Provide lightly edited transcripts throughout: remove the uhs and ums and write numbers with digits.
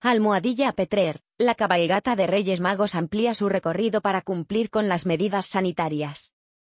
Almohadilla Petrer, la cabalgata de Reyes Magos amplía su recorrido para cumplir con las medidas sanitarias.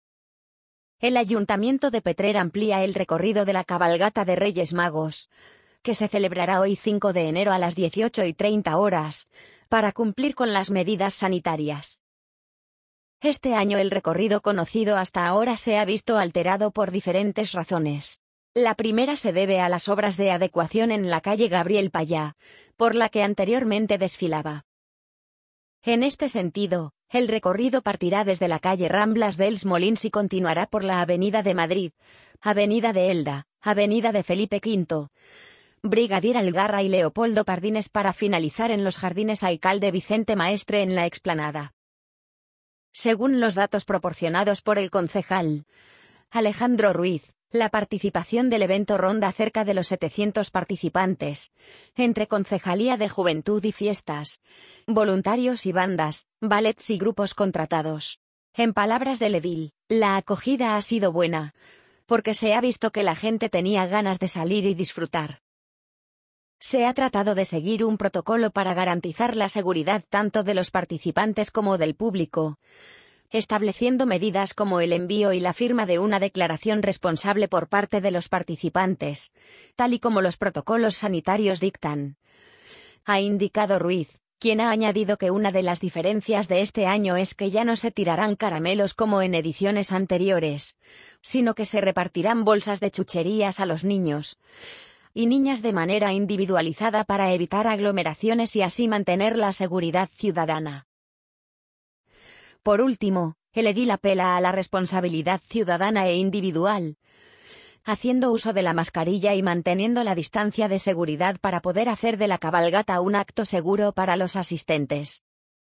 El Ayuntamiento de Petrer amplía el recorrido de la cabalgata de Reyes Magos, que se celebrará hoy 5 de enero a las 18:30 horas, para cumplir con las medidas sanitarias. Este año el recorrido conocido hasta ahora se ha visto alterado por diferentes razones. La primera se debe a las obras de adecuación en la calle Gabriel Payá, por la que anteriormente desfilaba. En este sentido, el recorrido partirá desde la calle Ramblas dels Molins y continuará por la Avenida de Madrid, Avenida de Elda, Avenida de Felipe V, Brigadier Algarra y Leopoldo Pardines para finalizar en los Jardines Alcalde Vicente Maestre en la explanada. Según los datos proporcionados por el concejal Alejandro Ruiz, la participación del evento ronda cerca de los 700 participantes, entre Concejalía de Juventud y Fiestas, voluntarios y bandas, ballets y grupos contratados. En palabras del edil, la acogida ha sido buena, porque se ha visto que la gente tenía ganas de salir y disfrutar. Se ha tratado de seguir un protocolo para garantizar la seguridad tanto de los participantes como del público, estableciendo medidas como el envío y la firma de una declaración responsable por parte de los participantes, tal y como los protocolos sanitarios dictan. Ha indicado Ruiz, quien ha añadido que una de las diferencias de este año es que ya no se tirarán caramelos como en ediciones anteriores, sino que se repartirán bolsas de chucherías a los niños y niñas de manera individualizada para evitar aglomeraciones y así mantener la seguridad ciudadana. Por último, el edil apela a la responsabilidad ciudadana e individual, haciendo uso de la mascarilla y manteniendo la distancia de seguridad para poder hacer de la cabalgata un acto seguro para los asistentes.